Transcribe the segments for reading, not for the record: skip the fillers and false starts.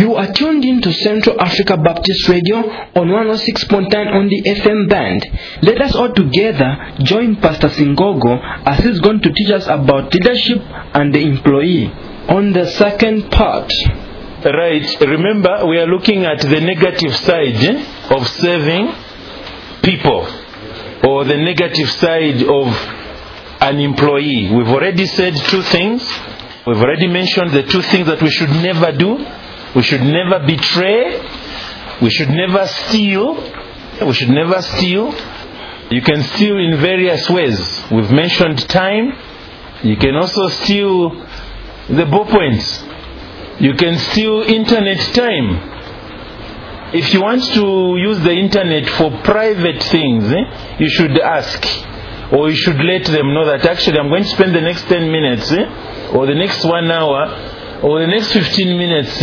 You are tuned in to Central Africa Baptist Radio on 106.9 on the FM band. Let us all together join Pastor Singogo as he's going to teach us about leadership and the employee. On the second part. Right, remember we are looking at the negative side of serving people, or the negative side of an employee. We've already said two things. We've already mentioned the two things that we should never do. We should never betray. We should never steal. We should never steal. You can steal in various ways. We've mentioned time. You can also steal the ballpoints. You can steal internet time. If you want to use the internet for private things, you should ask. Or you should let them know that actually I'm going to spend the next 10 minutes, or the next 1 hour, or the next 15 minutes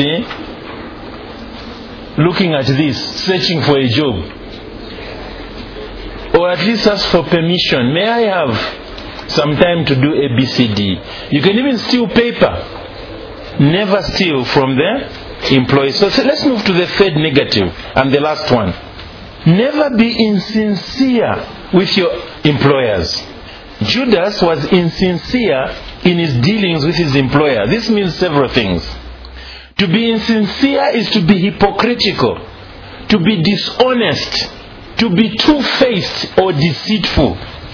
looking at this, searching for a job. Or at least ask for permission. May I have some time to do ABCD? You can even steal paper. Never steal from the employee. So let's move to the third negative and the last one. Never be insincere with your employers. Judas was insincere in his dealings with his employer. This means several things. To be insincere is to be hypocritical, to be dishonest, to be two-faced or deceitful.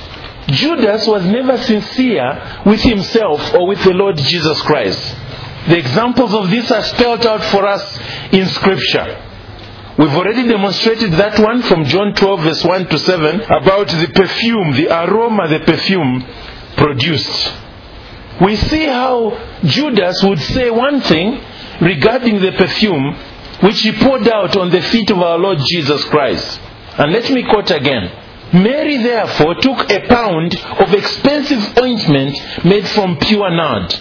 Judas was never sincere with himself or with the Lord Jesus Christ. The examples of this are spelled out for us in Scripture. We've already demonstrated that one from John 12 verse 1 to 7 about the perfume, the aroma the perfume produced. We see how Judas would say one thing regarding the perfume which he poured out on the feet of our Lord Jesus Christ. And let me quote again. Mary therefore took a pound of expensive ointment made from pure nard.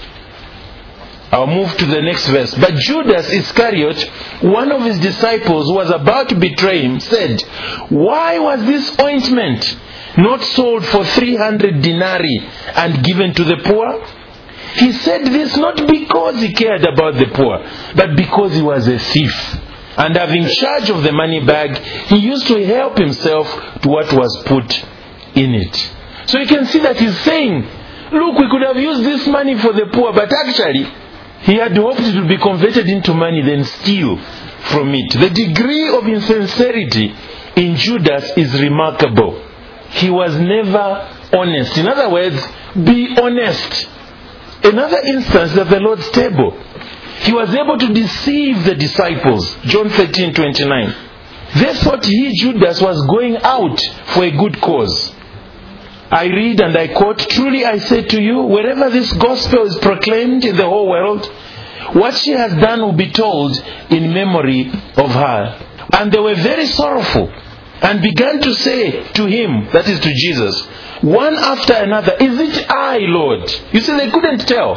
I'll move to the next verse. But Judas Iscariot, one of his disciples who was about to betray him, said, "Why was this ointment not sold for 300 denarii and given to the poor?" He said this not because he cared about the poor, but because he was a thief. And having charge of the money bag, he used to help himself to what was put in it. So you can see that he's saying, look, we could have used this money for the poor, but actually, he had hoped it would be converted into money, then steal from it. The degree of insincerity in Judas is remarkable. He was never honest. In other words, be honest. Another instance at the Lord's table. He was able to deceive the disciples. John 13:29. They thought he, Judas, was going out for a good cause. I read and I quote, "Truly I say to you, wherever this gospel is proclaimed in the whole world, what she has done will be told in memory of her." And they were very sorrowful and began to say to him, that is to Jesus, one after another, "Is it I, Lord?" You see, they couldn't tell.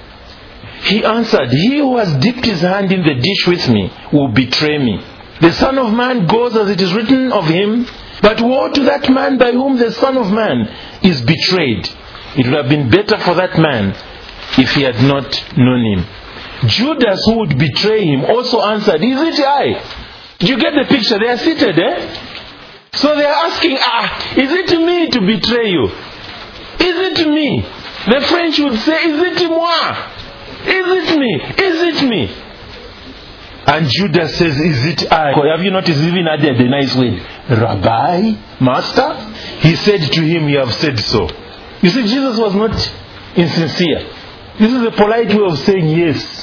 He answered, "He who has dipped his hand in the dish with me will betray me. The Son of Man goes as it is written of him, but woe to that man by whom the Son of Man is betrayed. It would have been better for that man if he had not known him." Judas, who would betray him, also answered, "Is it I?" Do you get the picture? They are seated, So they are asking, is it me to betray you? Is it me? The French would say, "Is it moi? Is it me? Is it me?" And Judas says, "Is it I?" Have you noticed even added the nice word, "Rabbi, Master"? He said to him, "You have said so." You see, Jesus was not insincere. This is a polite way of saying yes.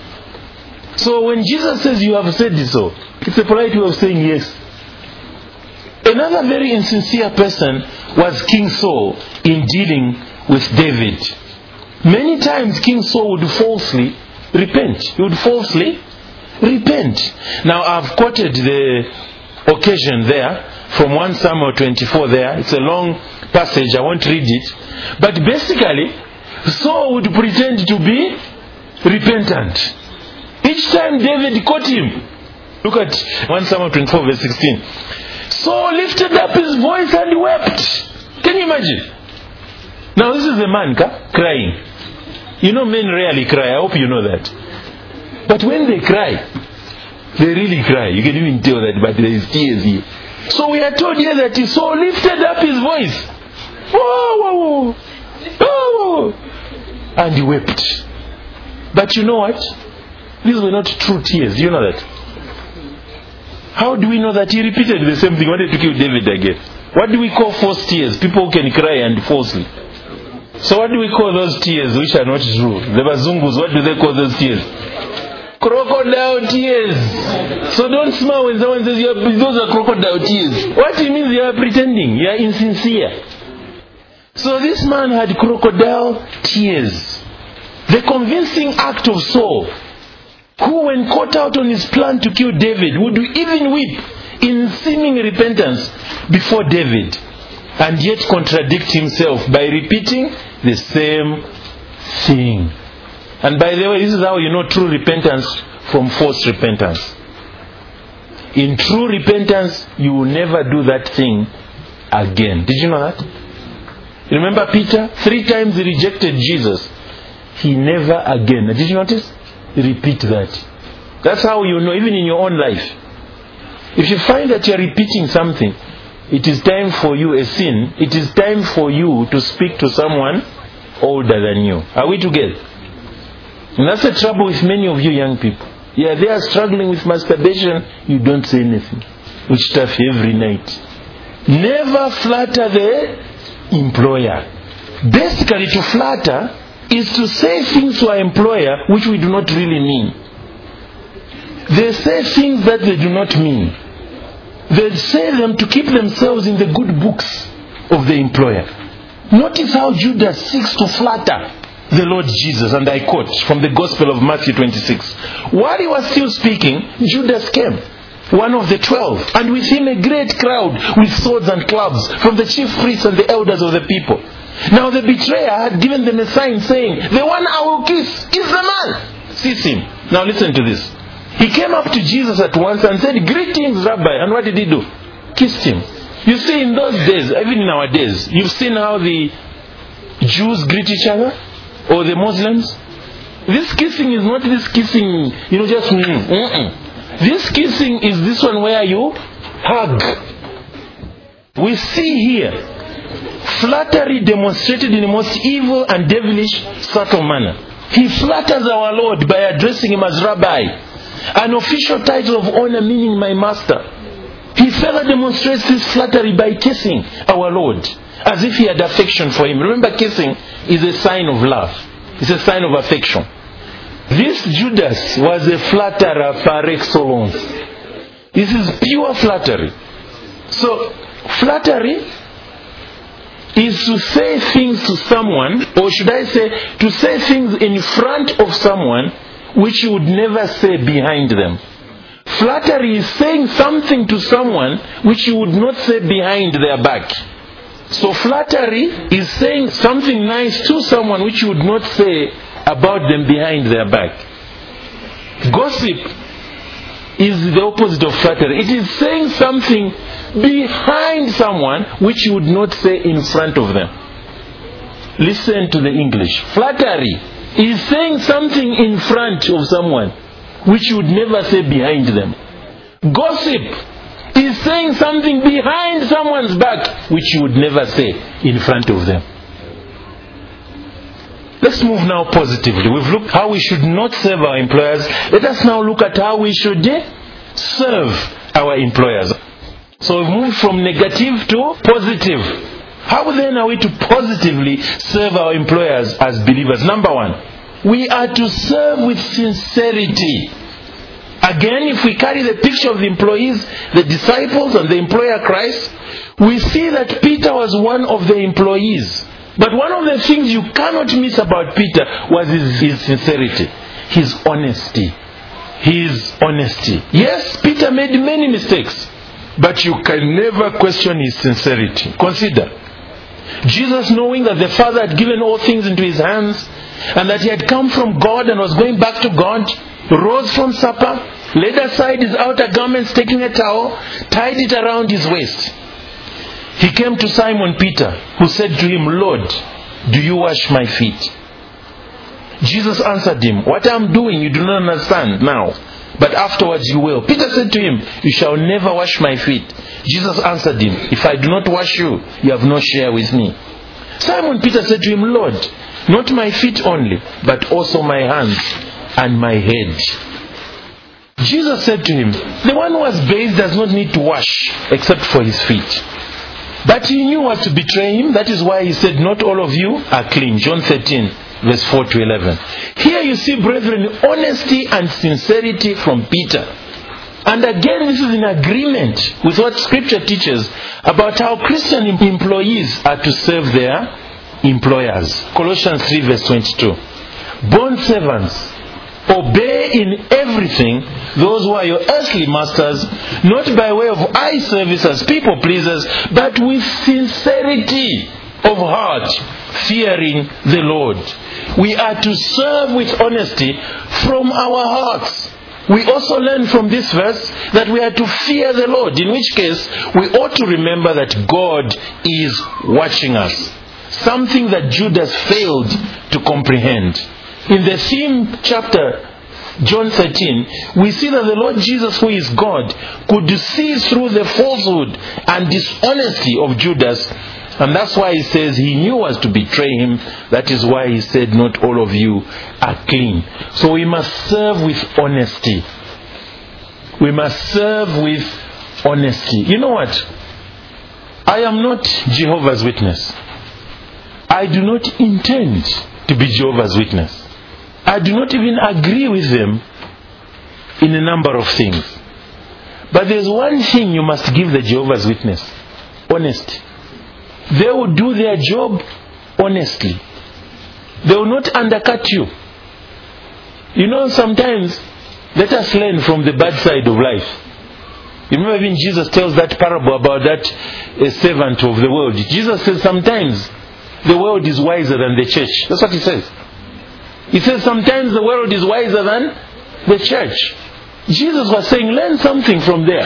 So when Jesus says, "You have said so," it's a polite way of saying yes. Another very insincere person was King Saul in dealing with David. Many times King Saul would falsely repent. He would falsely repent. Now I've quoted the occasion there from 1 Samuel 24 there. It's a long passage. I won't read it. But basically, Saul would pretend to be repentant. Each time David caught him. Look at 1 Samuel 24 verse 16. Saul lifted up his voice and wept. Can you imagine? Now this is a man crying. You know, men rarely cry. I hope you know that. But when they cry, They really cry. You can even tell that, but there is tears here. So we are told here that he so lifted up his voice. Whoa, whoa, whoa. And he wept. But you know what? These were not true tears. Do you know that? How do we know that he repeated the same thing? He wanted to kill David again. What do we call false tears? People who can cry and falsely. So what do we call those tears which are not true? The Bazungus, what do they call those tears? Crocodile tears. So don't smile when someone says those are crocodile tears. What it means, you are pretending. You are insincere. So this man had crocodile tears. The convincing act of Saul, who when caught out on his plan to kill David, would even weep in seeming repentance before David, and yet contradict himself by repeating the same thing. And by the way, this is how you know true repentance from false repentance. In true repentance, you will never do that thing again. Did you know that? Remember Peter? 3 times he rejected Jesus. He never again. Did you notice? Repeat that. That's how you know, even in your own life. If you find that you are repeating something, it is time for you, a sin, it is time for you to speak to someone older than you. Are we together? And that's the trouble with many of you young people. Yeah, they are struggling with masturbation, you don't say anything. Which stuff every night. Never flatter the employer. Basically, to flatter is to say things to our employer which we do not really mean. They say things that they do not mean. They say them to keep themselves in the good books of the employer. Notice how Judas seeks to flatter the Lord Jesus, and I quote from the Gospel of Matthew 26. While he was still speaking, Judas came, one of the 12, and with him a great crowd with swords and clubs from the chief priests and the elders of the people. Now the betrayer had given them a sign saying, "The one I will kiss is the man. Seize him." Now listen to this. He came up to Jesus at once and said, "Greetings, Rabbi." And what did he do? Kissed him. You see, in those days, even in our days, you've seen how the Jews greet each other, or the Muslims. This kissing is not this kissing, just This kissing is this one where you hug. We see here flattery demonstrated in the most evil and devilish, subtle manner. He flatters our Lord by addressing him as Rabbi, an official title of honor meaning my master. He further demonstrates this flattery by kissing our Lord, as if he had affection for him. Remember, kissing is a sign of love. It's a sign of affection. This Judas was a flatterer par excellence. This is pure flattery. So, flattery is to say things to someone, or should I say, to say things in front of someone which you would never say behind them. Flattery is saying something to someone which you would not say behind their back. So flattery is saying something nice to someone which you would not say about them behind their back. Gossip is the opposite of flattery. It is saying something behind someone which you would not say in front of them. Listen to the English. Flattery is saying something in front of someone which you would never say behind them. Gossip is saying something behind someone's back which you would never say in front of them. Let's move now positively. We've looked how we should not serve our employers. Let us now look at how we should serve our employers. So we've moved from negative to positive. How then are we to positively serve our employers as believers? Number one, we are to serve with sincerity. Again, if we carry the picture of the employees, the disciples, and the employer Christ, we see that Peter was one of the employees. But one of the things you cannot miss about Peter was his sincerity, his honesty. His honesty. Yes, Peter made many mistakes, but you can never question his sincerity. Consider, Jesus, knowing that the Father had given all things into his hands, and that he had come from God and was going back to God, rose from supper, laid aside his outer garments, taking a towel, tied it around his waist. He came to Simon Peter, who said to him, "Lord, do you wash my feet?" Jesus answered him, "What I'm doing you do not understand now, but afterwards you will. Peter said to him, you shall never wash my feet. Jesus answered him, if I do not wash you, you have no share with me. Simon Peter said to him, Lord, not my feet only, but also my hands and my head. Jesus said to him, the one who has bathed does not need to wash except for his feet. But he knew what to betray him. That is why he said, not all of you are clean. John 13, verse 4 to 11. Here you see, brethren, honesty and sincerity from Peter. And again, this is in agreement with what Scripture teaches about how Christian employees are to serve their employers. Colossians 3, verse 22. Bond servants, obey in everything those who are your earthly masters, not by way of eye service as people pleasers, but with sincerity of heart, fearing the Lord. We are to serve with honesty from our hearts. We also learn from this verse that we are to fear the Lord, in which case we ought to remember that God is watching us. Something that Judas failed to comprehend. In the theme chapter, John 13, we see that the Lord Jesus, who is God, could see through the falsehood and dishonesty of Judas. And that's why he says he knew was to betray him. That is why he said, not all of you are clean. So we must serve with honesty. We must serve with honesty. You know what? I am not Jehovah's Witness. I do not intend to be Jehovah's Witness. I do not even agree with them in a number of things. But there's one thing you must give the Jehovah's Witness: honesty. They will do their job honestly. They will not undercut you. You know, sometimes, let us learn from the bad side of life. You remember when Jesus tells that parable about that servant of the world. Jesus says sometimes the world is wiser than the church. That's what he says. He says sometimes the world is wiser than the church. Jesus was saying, learn something from there.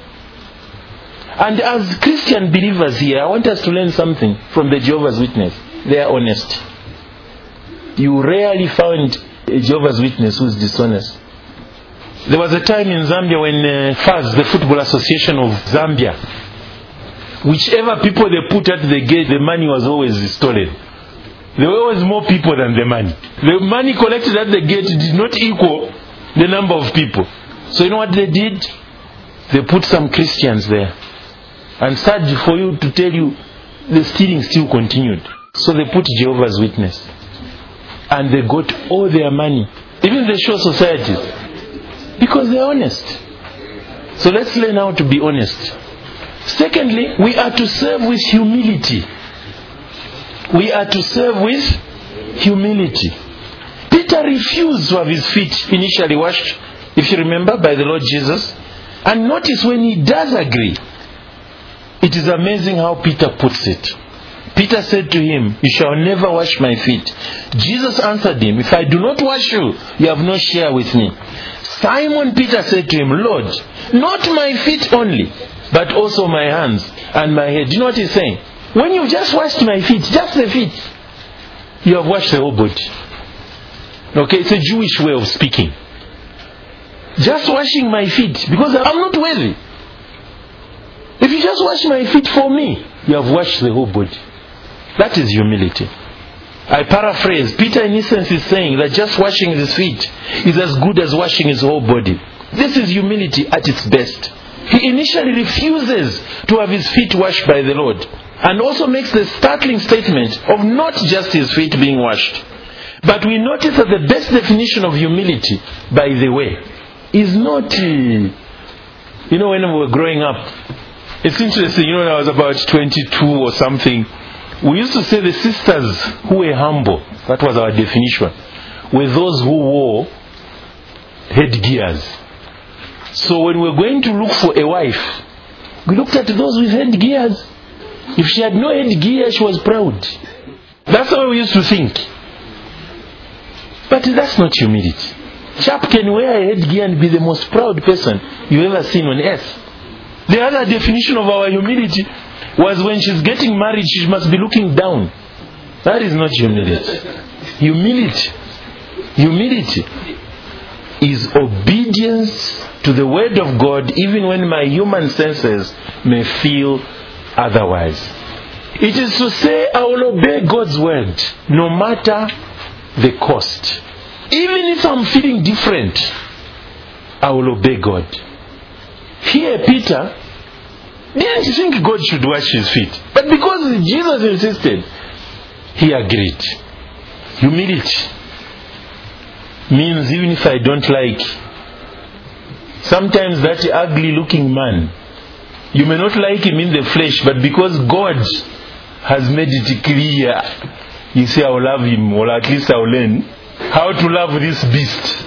And as Christian believers here, I want us to learn something from the Jehovah's Witness. They are honest. You rarely find a Jehovah's Witness who is dishonest. There was a time in Zambia when FAZ, the Football Association of Zambia, whichever people they put at the gate, the money was always stolen. There were always more people than the money. The money collected at the gate did not equal the number of people. So you know what they did? They put some Christians there. And sad for you to tell you, the stealing still continued. So they put Jehovah's Witness. And they got all their money. Even the show societies. Because they're honest. So let's learn how to be honest. Secondly, we are to serve with humility. We are to serve with humility. Peter refused to have his feet initially washed, if you remember, by the Lord Jesus. And notice when he does agree, it is amazing how Peter puts it. Peter said to him, you shall never wash my feet. Jesus answered him, if I do not wash you, you have no share with me. Simon Peter said to him, Lord, not my feet only, but also my hands and my head. Do you know what he's saying? When you just washed my feet, just the feet, you have washed the whole body. Okay, it's a Jewish way of speaking. Just washing my feet, because I'm not worthy. If you just wash my feet for me, you have washed the whole body. That is humility. I paraphrase. Peter in essence is saying that just washing his feet is as good as washing his whole body. This is humility at its best. He initially refuses to have his feet washed by the Lord. And also makes the startling statement of not just his feet being washed. But we notice that the best definition of humility, by the way, is not, you know, when we were growing up, it's interesting, you know, when I was about 22 or something, we used to say the sisters who were humble, that was our definition, were those who wore headgears. So when we were going to look for a wife, we looked at those with headgears. If she had no headgear, she was proud. That's how we used to think. But that's not humility. Chap can wear a headgear and be the most proud person you've ever seen on earth. The other definition of our humility was when she's getting married, she must be looking down. That is not humility. Humility. is obedience to the word of God, even when my human senses may feel otherwise. It is to say, I will obey God's word no matter the cost. Even if I'm feeling different, I will obey God. Here Peter didn't think God should wash his feet, but because Jesus insisted, he agreed. Humility means even if I don't like sometimes that ugly looking man, you may not like him in the flesh, but because God has made it clear, you say, I will love him, or at least I will learn how to love this beast.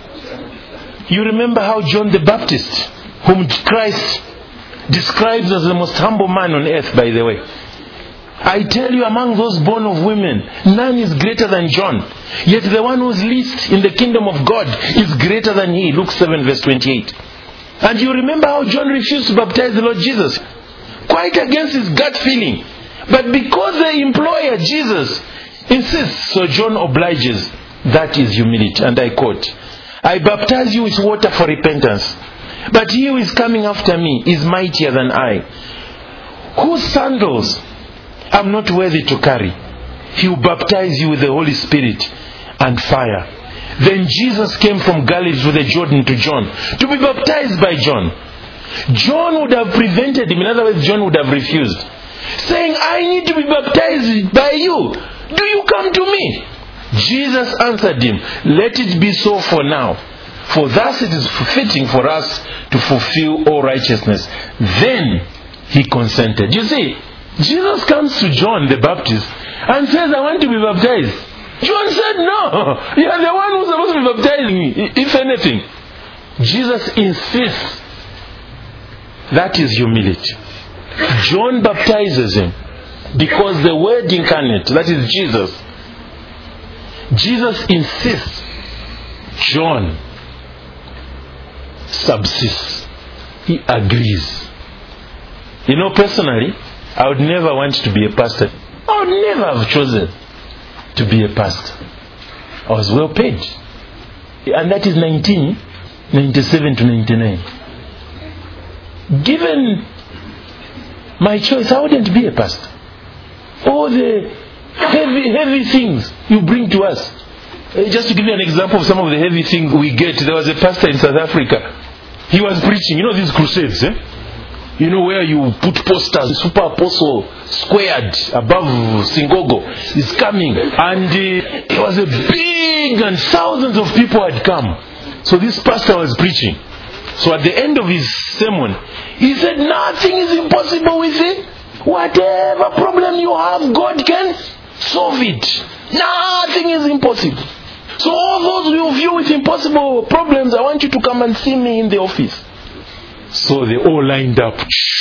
You remember how John the Baptist, whom Christ describes as the most humble man on earth, by the way. I tell you, among those born of women, none is greater than John. Yet the one who is least in the kingdom of God is greater than he. Luke 7 verse 28. And you remember how John refused to baptize the Lord Jesus, quite against his gut feeling. But because the employer, Jesus, insists, so John obliges. That is humility. And I quote, I baptize you with water for repentance, but he who is coming after me is mightier than I, whose sandals I'm not worthy to carry. He will baptize you with the Holy Spirit and fire. Then Jesus came from Galilee to the Jordan to John to be baptized by John. John would have prevented him. In other words, John would have refused, saying, I need to be baptized by you. Do you come to me? Jesus answered him, let it be so for now, for thus it is fitting for us to fulfill all righteousness. Then he consented. You see, Jesus comes to John the Baptist and says, I want to be baptized. John said, no, you are the one who's supposed to be baptizing me. If anything, Jesus insists. That is humility. John baptizes him because the Word incarnate, that is Jesus, Jesus insists. John subsists. He agrees. You know, personally, I would never want to be a pastor. I would never have chosen to be a pastor. I was well paid. And that is 1997 to 99. Given my choice, I wouldn't be a pastor. All the heavy things you bring to us. Just to give you an example of some of the heavy things we get, there was a pastor in South Africa. He was preaching, you know these crusades, you know, where you put posters, Super Apostle squared above Singogo is coming. And it was a big, and thousands of people had come. So this pastor was preaching. So at the end of his sermon, he said, nothing is impossible with it. Whatever problem you have, God can solve it. Nothing is impossible. So all those who view with impossible problems, I want you to come and see me in the office. So they all lined up.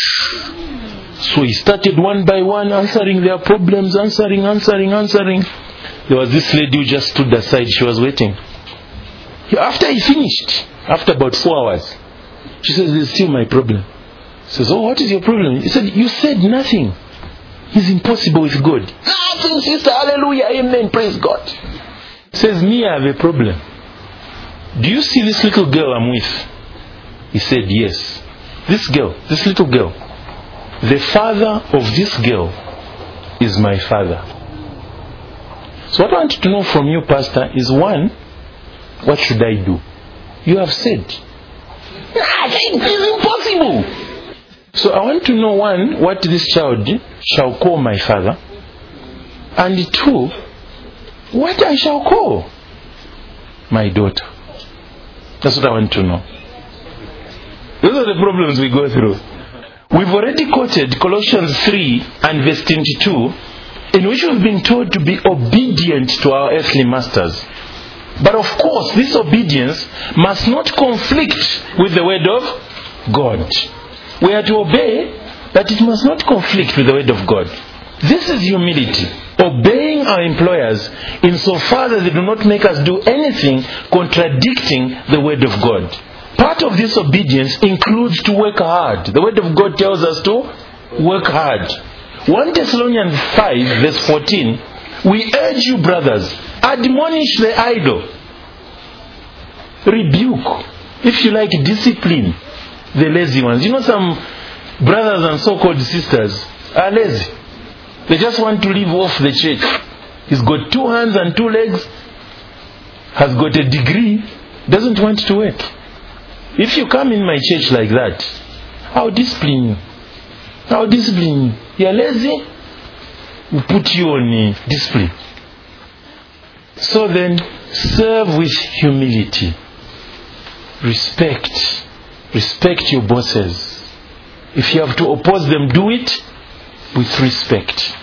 So he started one by one answering their problems, answering. There was this lady who just stood aside. She was waiting. After he finished, after about 4 hours, she says, there's still my problem. He says, oh, what is your problem? He said, you said nothing is impossible with God. Nothing, sister. Hallelujah. Amen. Praise God. He says, me, I have a problem. Do you see this little girl I'm with? He said, yes. This girl, this little girl, the father of this girl is my father. So what I want to know from you, pastor, is one, what should I do? You have said, it is impossible. So I want to know, one, what this child shall call my father, and two, what I shall call my daughter. That's what I want to know. Those are the problems we go through. We've already quoted Colossians 3 and verse 22, in which we've been told to be obedient to our earthly masters. But of course, this obedience must not conflict with the word of God. We are to obey, but it must not conflict with the word of God. This is humility. Obeying our employers insofar that they do not make us do anything contradicting the word of God. Part of this obedience includes to work hard. The word of God tells us to work hard. 1 Thessalonians 5 verse 14, we urge you, brothers, admonish the idle. rebuke, if you like, discipline the lazy ones. You know, some brothers and so-called sisters are lazy. They just want to live off the church. He's got 2 hands and 2 legs, has got a degree, doesn't want to work. If you come in my church like that, I'll discipline you. I'll discipline you. You're lazy, we'll put you on discipline. So then, serve with humility. Respect. Respect your bosses. If you have to oppose them, do it with respect.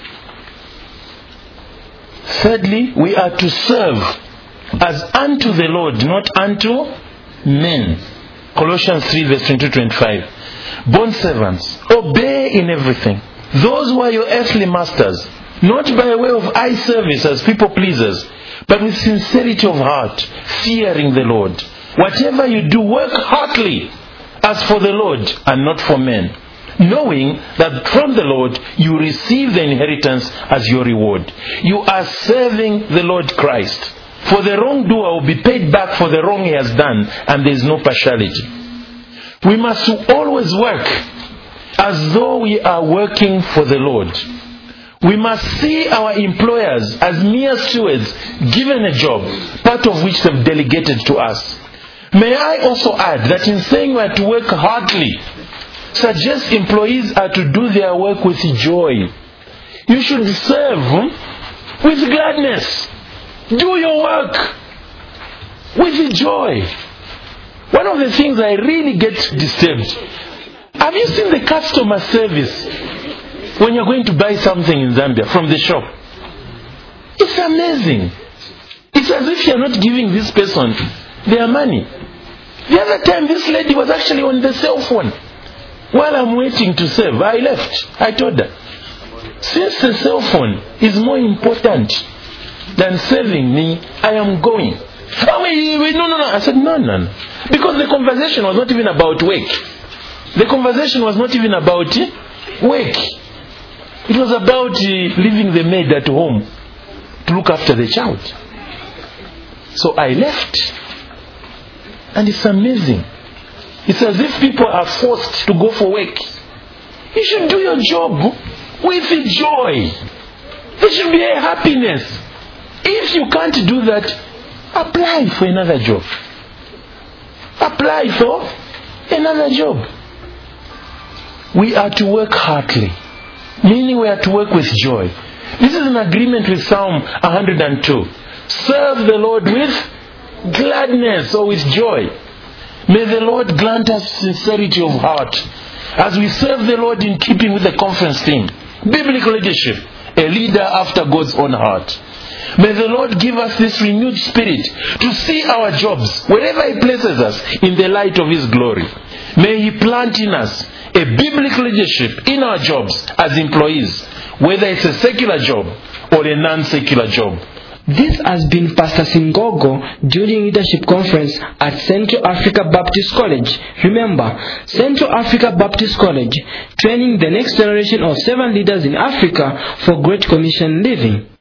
Thirdly, we are to serve as unto the Lord, not unto men. Colossians 3 verse 22-25. Bond servants, obey in everything those who are your earthly masters, not by way of eye service as people pleasers, but with sincerity of heart, fearing the Lord. Whatever you do, work heartily as for the Lord and not for men, knowing that from the Lord you receive the inheritance as your reward. You are serving the Lord Christ. For the wrongdoer will be paid back for the wrong he has done, and there is no partiality. We must always work as though we are working for the Lord. We must see our employers as mere stewards given a job, part of which they've delegated to us. May I also add that in saying we are to work heartily, suggest employees are to do their work with joy. You should serve with gladness. Do your work with joy. One of the things I really get disturbed, have you seen the customer service when you're going to buy something in Zambia from the shop? It's amazing. It's as if you're not giving this person their money. The other time this lady was actually on the cell phone. While I'm waiting to serve, I left. I told her, since the cell phone is more important than serving me, I am going. Oh, wait, no. I said, no. Because the conversation was not even about work. The conversation was not even about work. It was about leaving the maid at home to look after the child. So I left. And it's amazing. It's as if people are forced to go for work. You should do your job with joy. There should be a happiness. If you can't do that, apply for another job. Apply for another job. We are to work heartily, meaning we are to work with joy. This is an agreement with Psalm 102. Serve the Lord with gladness or with joy. May the Lord grant us sincerity of heart as we serve the Lord in keeping with the conference theme, biblical leadership, a leader after God's own heart. May the Lord give us this renewed spirit to see our jobs, wherever He places us, in the light of His glory. May He plant in us a biblical leadership in our jobs as employees, whether it's a secular job or a non-secular job. This has been Pastor Singogo during Leadership Conference at Central Africa Baptist College. Remember, Central Africa Baptist College, training the next generation of servant leaders in Africa for Great Commission living.